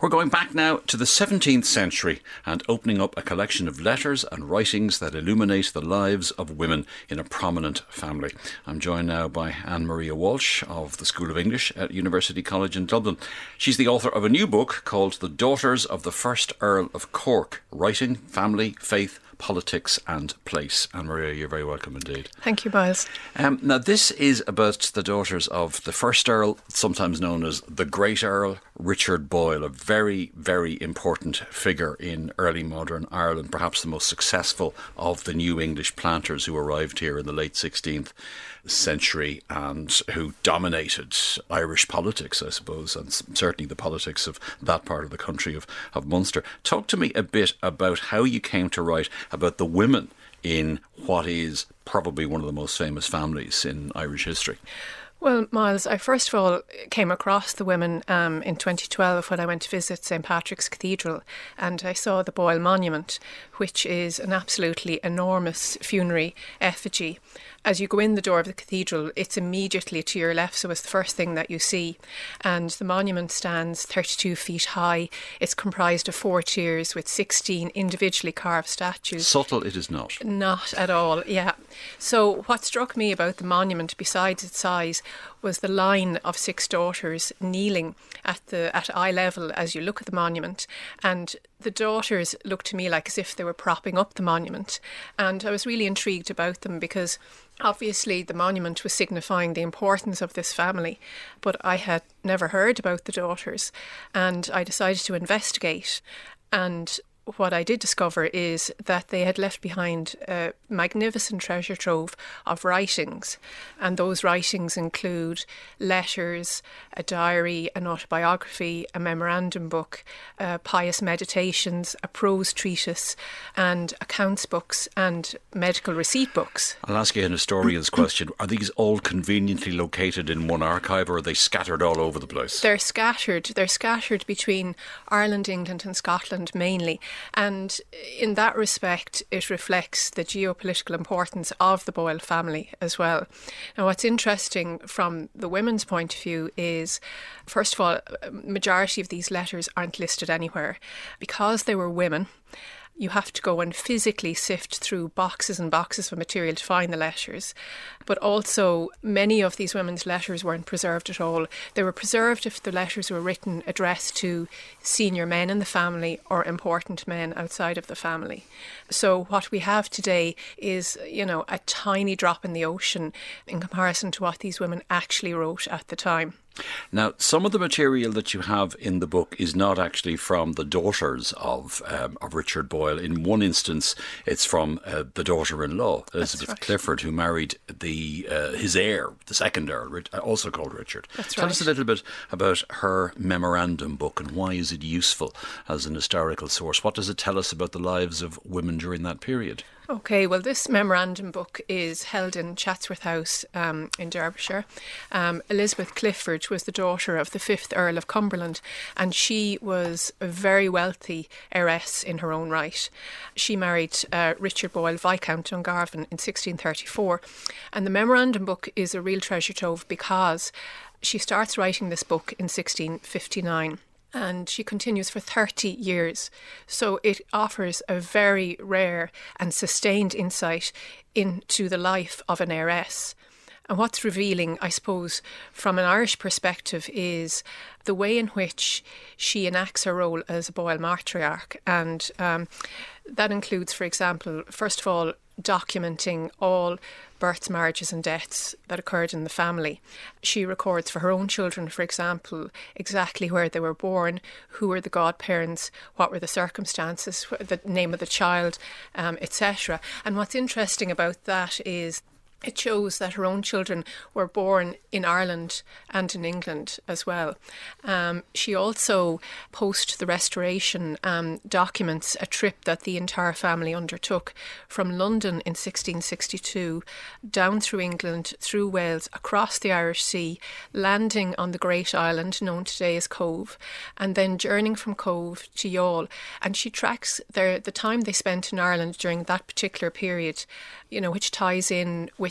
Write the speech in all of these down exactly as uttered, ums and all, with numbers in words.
We're going back now to the seventeenth century and opening up a collection of letters and writings that illuminate the lives of women in a prominent family. I'm joined now by Anne Maria Walsh of the School of English at University College in Dublin. She's the author of a new book called The Daughters of the First Earl of Cork, Writing, Family, Faith, Politics and Place. Anne Maria, you're very welcome indeed. Thank you, Miles. Um, now, this is about the daughters of the first Earl, sometimes known as the Great Earl, Richard Boyle, a very, very important figure in early modern Ireland, perhaps the most successful of the new English planters who arrived here in the late sixteenth century and who dominated Irish politics, I suppose, and certainly the politics of that part of the country of, of Munster. Talk to me a bit about how you came to write about the women in what is probably one of the most famous families in Irish history. Well, Miles, I first of all came across the women um, in twenty twelve when I went to visit Saint Patrick's Cathedral, and I saw the Boyle Monument, which is an absolutely enormous funerary effigy. As you go in the door of the cathedral, it's immediately to your left, so it's the first thing that you see. And the monument stands thirty-two feet high. It's comprised of four tiers with sixteen individually carved statues. Subtle it is not. Not at all, yeah. So what struck me about the monument, besides its size, was the line of six daughters kneeling at the at eye level as you look at the monument. And the daughters looked to me like as if they were propping up the monument. And I was really intrigued about them because obviously the monument was signifying the importance of this family, but I had never heard about the daughters, and I decided to investigate. And what I did discover is that they had left behind a magnificent treasure trove of writings, and those writings include letters, a diary, an autobiography, a memorandum book, uh, pious meditations, a prose treatise, and accounts books and medical receipt books. I'll ask you an historian's question. Are these all conveniently located in one archive, or are they scattered all over the place? They're scattered. They're scattered between Ireland, England and Scotland mainly. And in that respect, it reflects the geopolitical importance of the Boyle family as well. Now, what's interesting from the women's point of view is, first of all, a majority of these letters aren't listed anywhere. Because they were women, you have to go and physically sift through boxes and boxes of material to find the letters. But also, many of these women's letters weren't preserved at all. They were preserved if the letters were written addressed to senior men in the family or important men outside of the family. So what we have today is, you know, a tiny drop in the ocean in comparison to what these women actually wrote at the time. Now, some of the material that you have in the book is not actually from the daughters of um, of Richard Boyle. In one instance, it's from uh, the daughter-in-law, Elizabeth right. Clifford, who married the uh, his heir, the second Earl, also called Richard. That's Tell right. us a little bit about her memorandum book and why is it useful as an historical source? What does it tell us about the lives of women during that period? Okay, well, this memorandum book is held in Chatsworth House um, in Derbyshire. Um, Elizabeth Clifford was the daughter of the fifth Earl of Cumberland, and she was a very wealthy heiress in her own right. She married uh, Richard Boyle, Viscount Dungarvan, in sixteen thirty-four, and the memorandum book is a real treasure trove because she starts writing this book in sixteen fifty-nine. And she continues for thirty years. So it offers a very rare and sustained insight into the life of an heiress. And what's revealing, I suppose, from an Irish perspective is the way in which she enacts her role as a Boyle matriarch. And um, that includes, for example, first of all, documenting all births, marriages and deaths that occurred in the family. She records for her own children, for example, exactly where they were born, who were the godparents, what were the circumstances, the name of the child, um, et cetera. And what's interesting about that is it shows that her own children were born in Ireland and in England as well. Um, she also, post the Restoration, um, documents a trip that the entire family undertook from London in sixteen sixty-two, down through England, through Wales, across the Irish Sea, landing on the great island known today as Cove, and then journeying from Cove to Youghal. And she tracks their, the time they spent in Ireland during that particular period, you know, which ties in with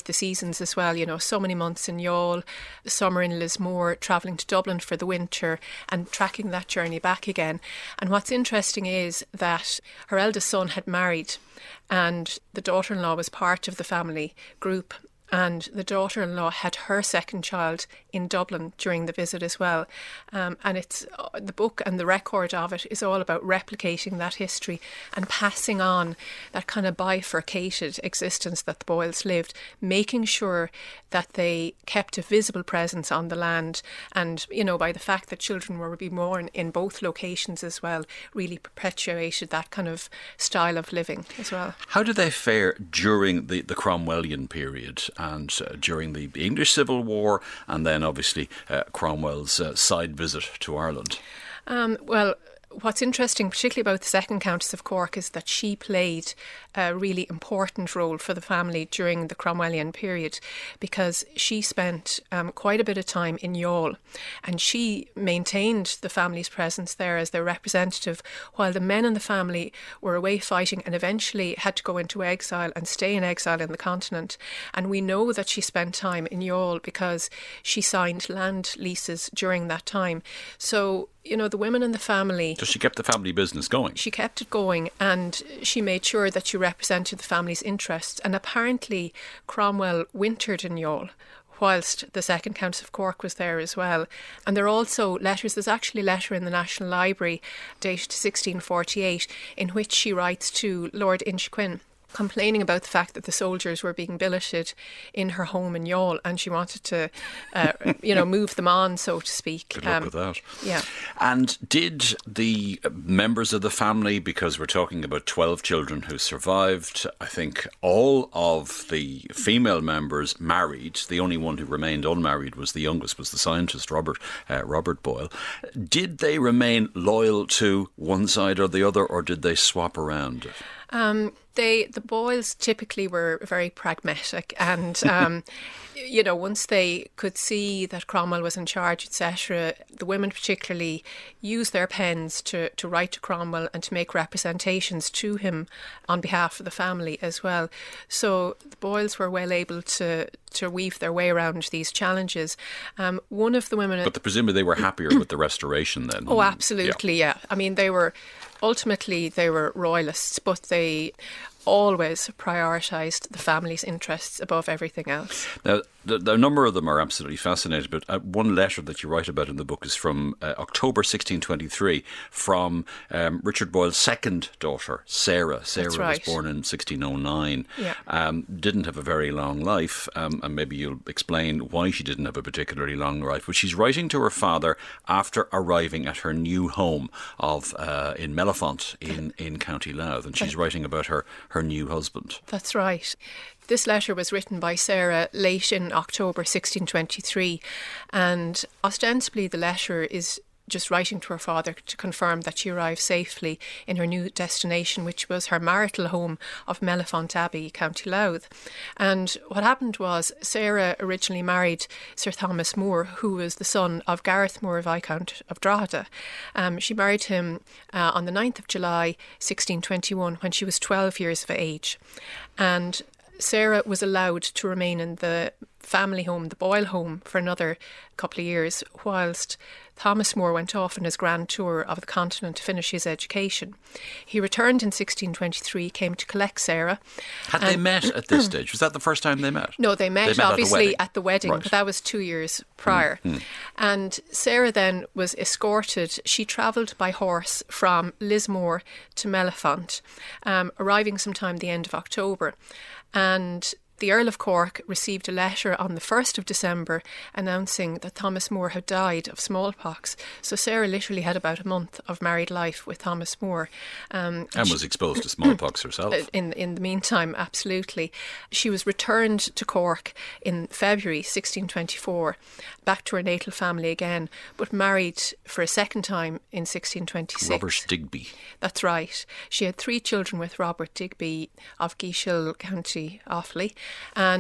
with the seasons as well, you know, so many months in Youghal, summer in Lismore, travelling to Dublin for the winter and tracking that journey back again. And what's interesting is that her eldest son had married and the daughter-in-law was part of the family group. And the daughter-in-law had her second child in Dublin during the visit as well. Um, and it's the book and the record of it is all about replicating that history and passing on that kind of bifurcated existence that the Boyles lived, making sure that they kept a visible presence on the land. And, you know, by the fact that children were being born in both locations as well, really perpetuated that kind of style of living as well. How did they fare during the, the Cromwellian period? And uh, during the English Civil War, and then obviously uh, Cromwell's uh, side visit to Ireland? Um, well, what's interesting, particularly about the second Countess of Cork, is that she played a really important role for the family during the Cromwellian period, because she spent um, quite a bit of time in Youghal, and she maintained the family's presence there as their representative while the men in the family were away fighting and eventually had to go into exile and stay in exile in the continent. And we know that she spent time in Youghal because she signed land leases during that time. So, you know, the women in the family... So she kept the family business going? She kept it going, and she made sure that she represented the family's interests. And apparently Cromwell wintered in Youghal whilst the second Countess of Cork was there as well. And there are also letters, there's actually a letter in the National Library dated sixteen forty-eight in which she writes to Lord Inchiquin, complaining about the fact that the soldiers were being billeted in her home in Youghal, and she wanted to, uh, you know, move them on, so to speak. Good luck um, with that. Yeah. And did the members of the family, because we're talking about twelve children who survived, I think all of the female members married. The only one who remained unmarried was the youngest, was the scientist, Robert uh, Robert Boyle. Did they remain loyal to one side or the other, or did they swap around? Um, they, the Boyles typically were very pragmatic, and um, you know, once they could see that Cromwell was in charge, et cetera, the women particularly used their pens to, to write to Cromwell and to make representations to him on behalf of the family as well. So the Boyles were well able to to weave their way around these challenges. Um, one of the women, but the, presumably they were happier with the Restoration then. Oh, absolutely, yeah. yeah. I mean, they were ultimately they were royalists, but they always prioritised the family's interests above everything else. Now, the, the number of them are absolutely fascinating, but uh, one letter that you write about in the book is from uh, October sixteen twenty-three from um, Richard Boyle's second daughter, Sarah. Sarah That's right. was born in sixteen oh nine. Yeah. Um, didn't have a very long life, um, and maybe you'll explain why she didn't have a particularly long life. But she's writing to her father after arriving at her new home of uh, in Mellifont in, in County Louth, and she's writing about her, her new husband. That's right. This letter was written by Sarah late in October sixteen twenty-three, and ostensibly the letter is just writing to her father to confirm that she arrived safely in her new destination, which was her marital home of Mellifont Abbey, County Louth. And what happened was Sarah originally married Sir Thomas More, who was the son of Gareth Moore, Viscount of Drogheda. Um, she married him uh, on the ninth of July sixteen twenty-one when she was twelve years of age. And Sarah was allowed to remain in the family home, the Boyle home, for another couple of years, whilst Thomas More went off on his grand tour of the continent to finish his education. He returned in sixteen twenty-three, came to collect Sarah. Had they met at this stage? Was that the first time they met? No, they met, they met obviously at the wedding, at the wedding right. but that was two years prior. Mm-hmm. And Sarah then was escorted. She travelled by horse from Lismore to Mellifont, um, arriving sometime the end of October. And the Earl of Cork received a letter on the first of December announcing that Thomas More had died of smallpox. So Sarah literally had about a month of married life with Thomas More. Um, and she, was exposed to smallpox herself. In, in the meantime, absolutely. She was returned to Cork in February sixteen twenty-four, back to her natal family again, but married for a second time in sixteen twenty-six. Robert Digby. That's right. She had three children with Robert Digby of Geeshill, County Offaly. And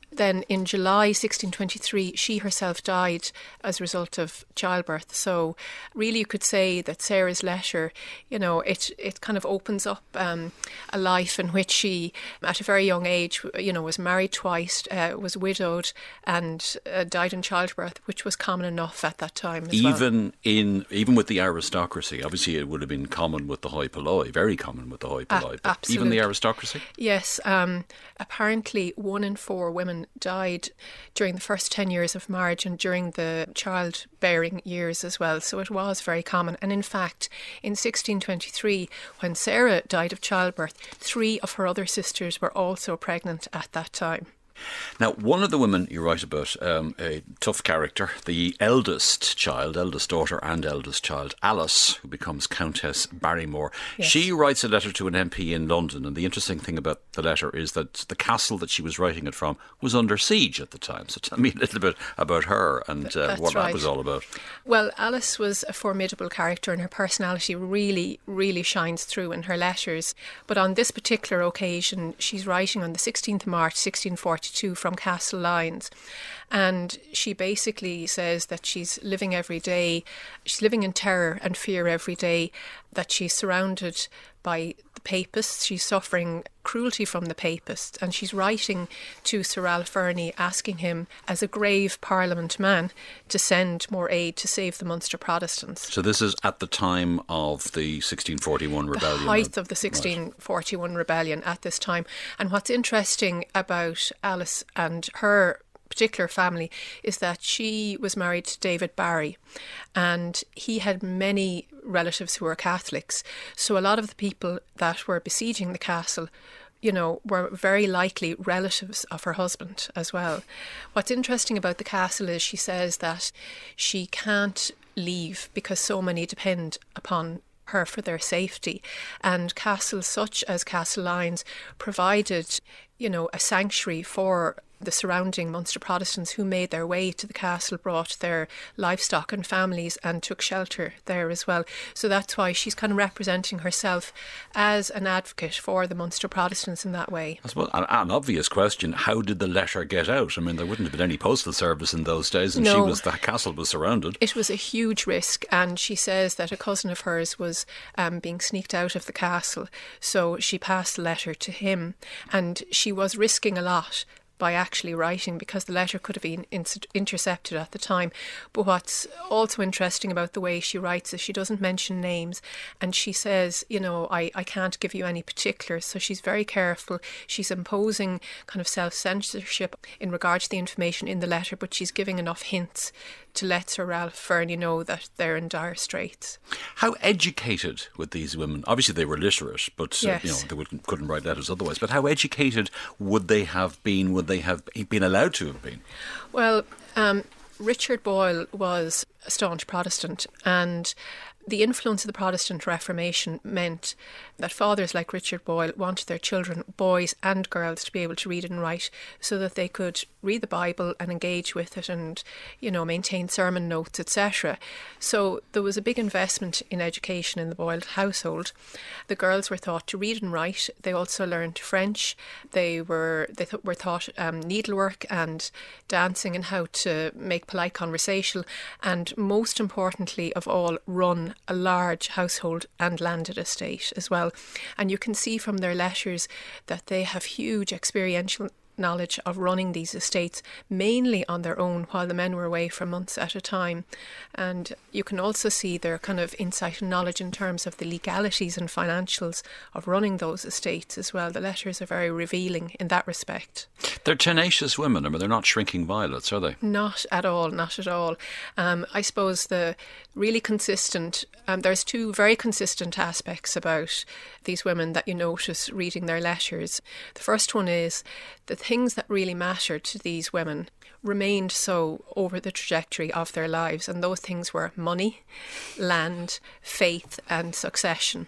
then in July sixteen twenty-three, she herself died as a result of childbirth. So really you could say that Sarah's letter, you know, it, it kind of opens up um, a life in which she, at a very young age, you know, was married twice, uh, was widowed and uh, died in childbirth, which was common enough at that time as even well. in even with the aristocracy, obviously it would have been common with the hoi polloi, very common with the hoi polloi, A- but absolutely. even the aristocracy? Yes, um, apparently one in four women died during the first ten years of marriage and during the childbearing years as well. So it was very common. And in fact, in sixteen twenty-three, when Sarah died of childbirth, three of her other sisters were also pregnant at that time. Now, one of the women you write about, um, a tough character, the eldest child, eldest daughter and eldest child, Alice, who becomes Countess Barrymore. Yes. She writes a letter to an M P in London, and the interesting thing about the letter is that the castle that she was writing it from was under siege at the time. So tell me a little bit about her and uh, That's what right. that was all about. Well, Alice was a formidable character and her personality really, really shines through in her letters. But on this particular occasion, she's writing on the sixteenth of March, sixteen forty-two from Castle Lyons. And she basically says that she's living every day, she's living in terror and fear every day, that she's surrounded by the papists, she's suffering cruelty from the papists, and she's writing to Sir Ralph Fernie asking him, as a grave Parliament man, to send more aid to save the Munster Protestants. So this is at the time of the sixteen forty-one rebellion. The height of the sixteen forty-one rebellion at this time. And what's interesting about Alice and her particular family is that she was married to David Barry, and he had many relatives who were Catholics. So a lot of the people that were besieging the castle, you know, were very likely relatives of her husband as well. What's interesting about the castle is she says that she can't leave because so many depend upon her for their safety, and castles such as Castle Lyons provided, you know, a sanctuary for the surrounding Munster Protestants who made their way to the castle, brought their livestock and families and took shelter there as well. So that's why she's kind of representing herself as an advocate for the Munster Protestants in that way. I suppose an, an obvious question, how did the letter get out? I mean, there wouldn't have been any postal service in those days, and No. she was the castle was surrounded. It was a huge risk, and she says that a cousin of hers was um, being sneaked out of the castle, so she passed the letter to him, and she was risking a lot by actually writing because the letter could have been in- intercepted at the time. But what's also interesting about the way she writes is she doesn't mention names, and she says, you know, I, I can't give you any particulars. So she's very careful. She's imposing kind of self-censorship in regard to the information in the letter, but she's giving enough hints to let Sir Ralph Fernie know that they're in dire straits. How educated would these women? Obviously, they were literate, but uh, Yes. you know they wouldn't, couldn't write letters otherwise. But how educated would they have been? Would they have been allowed to have been? Well, um, Richard Boyle was a staunch Protestant, and the influence of the Protestant Reformation meant that fathers like Richard Boyle wanted their children, boys and girls, to be able to read and write so that they could read the Bible and engage with it and, you know, maintain sermon notes, et cetera. So there was a big investment in education in the Boyle household. The girls were taught to read and write. They also learned French. They were they th- were taught um, needlework and dancing and how to make polite conversation, and most importantly of all, run a large household and landed estate as well. And you can see from their letters that they have huge experiential knowledge of running these estates, mainly on their own while the men were away for months at a time. And you can also see their kind of insight and knowledge in terms of the legalities and financials of running those estates as well. The letters are very revealing in that respect. They're tenacious women. I mean, they're not shrinking violets, are they? Not at all, not at all. Um, I suppose the really consistent, um, there's two very consistent aspects about these women that you notice reading their letters. The first one is the things that really mattered to these women remained so over the trajectory of their lives, and those things were money, land, faith and succession.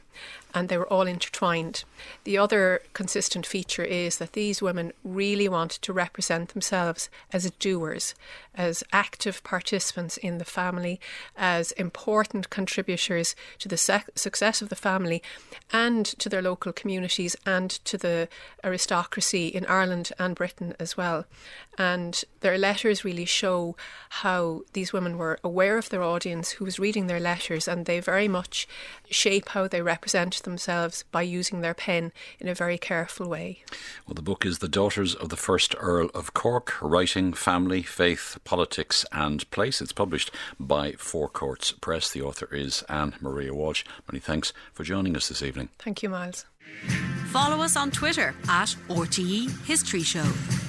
and they were all intertwined. The other consistent feature is that these women really wanted to represent themselves as doers, as active participants in the family, as important contributors to the sec- success of the family and to their local communities and to the aristocracy in Ireland and Britain as well. And their letters really show how these women were aware of their audience who was reading their letters, and they very much shape how they represent themselves by using their pen in a very careful way. Well, the book is The Daughters of the First Earl of Cork, Writing, Family, Faith, Politics and Place. It's published by Four Courts Press. The author is Anne Maria Walsh. Many thanks for joining us this evening. Thank you, Miles. Follow us on Twitter at R T E History Show.